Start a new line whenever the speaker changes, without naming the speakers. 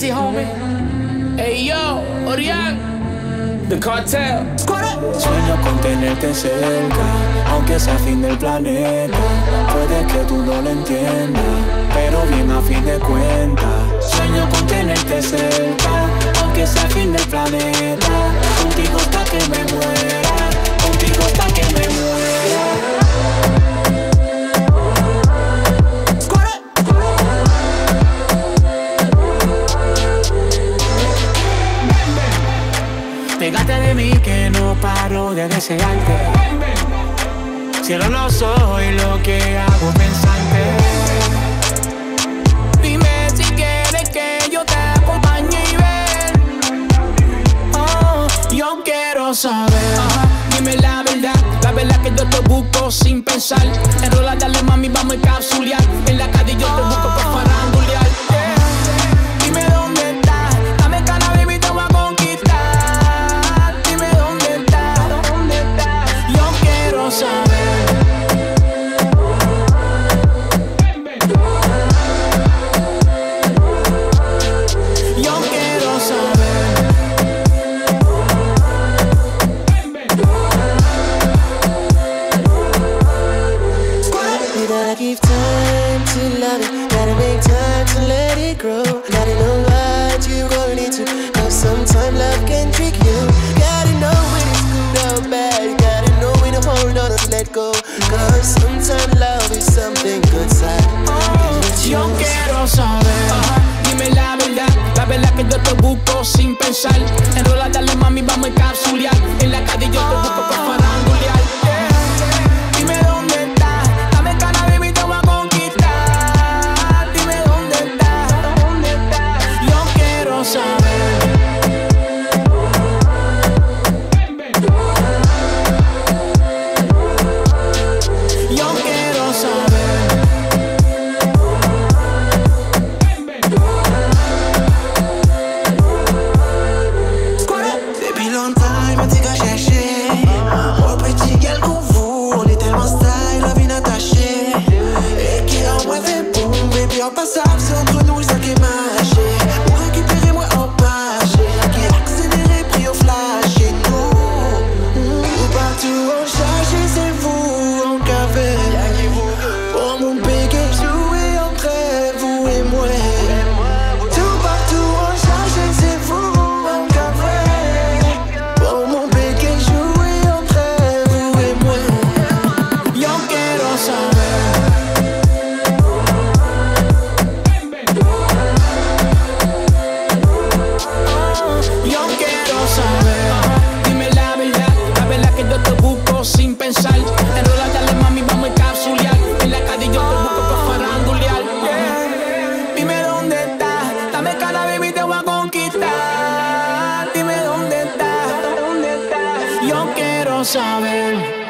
Easy, homie. Hey, yo, Orián, The Cartel.
Sueño con tenerte cerca, aunque sea fin del planeta. Puede que tú no lo entiendas, pero bien a fin de cuentas. Sueño con tenerte cerca, aunque sea fin del planeta. Contigo hasta que me muera, contigo hasta que me muera. Pégate de mí que no paro de desearte. Cierro los ojos y lo que hago es pensarte.
Dime si quieres que yo te acompañe y ven.
Oh, yo quiero saber.
Dime la verdad que yo te busco sin pensar. Enrola, dale mami, vamos a encapsulear. En la calle yo te busco para farandulear. Dime dónde estás, dame cara baby, te voy a conquistar. Dime dónde estás,
yo quiero saber. Yo quiero saber.
You gotta give time to love it, gotta make time to let it grow. Gotta know what you're going into, cause sometimes love can trick you. Gotta know when it's good or bad, gotta know when to hold on and let go. Cause sometimes love is something good side.
Yo quiero saber.
dime la verdad que yo te busco sin pensar. Enrola, dale mami, vamos a encapsulear. En la calle yo te busco para farandulear. Dime dónde estás, dame cara baby, te voy a conquistar. Dime dónde estás,
yo quiero saber. Yo quiero saber.
Depuis longtemps, on dit qu'à chercher. Oh, petit gal qu'on vous, on est tellement style, la vie attachée. Et qui en moi fait boum, baby, en passable, c'est entre nous, ça qui est marché. Pour récupérer moi en page, qui accéléré, pris au flash et tout. Partout on charge, c'est vous en café. Pour mon péqué, jouer entre vous et moi. Tout partout on charge, c'est vous en café. Pour mon péqué, jouer entre vous et moi.
Yo quiero saber. Yo quiero saber.
dime la verdad que yo te busco sin pensar. Enrola, dale mami, vamos a encapsulear. En la calle yo te busco para farandulear. Dime dónde estás, dame cara baby, te voy a conquistar. Dime dónde estás,
Yo quiero saber.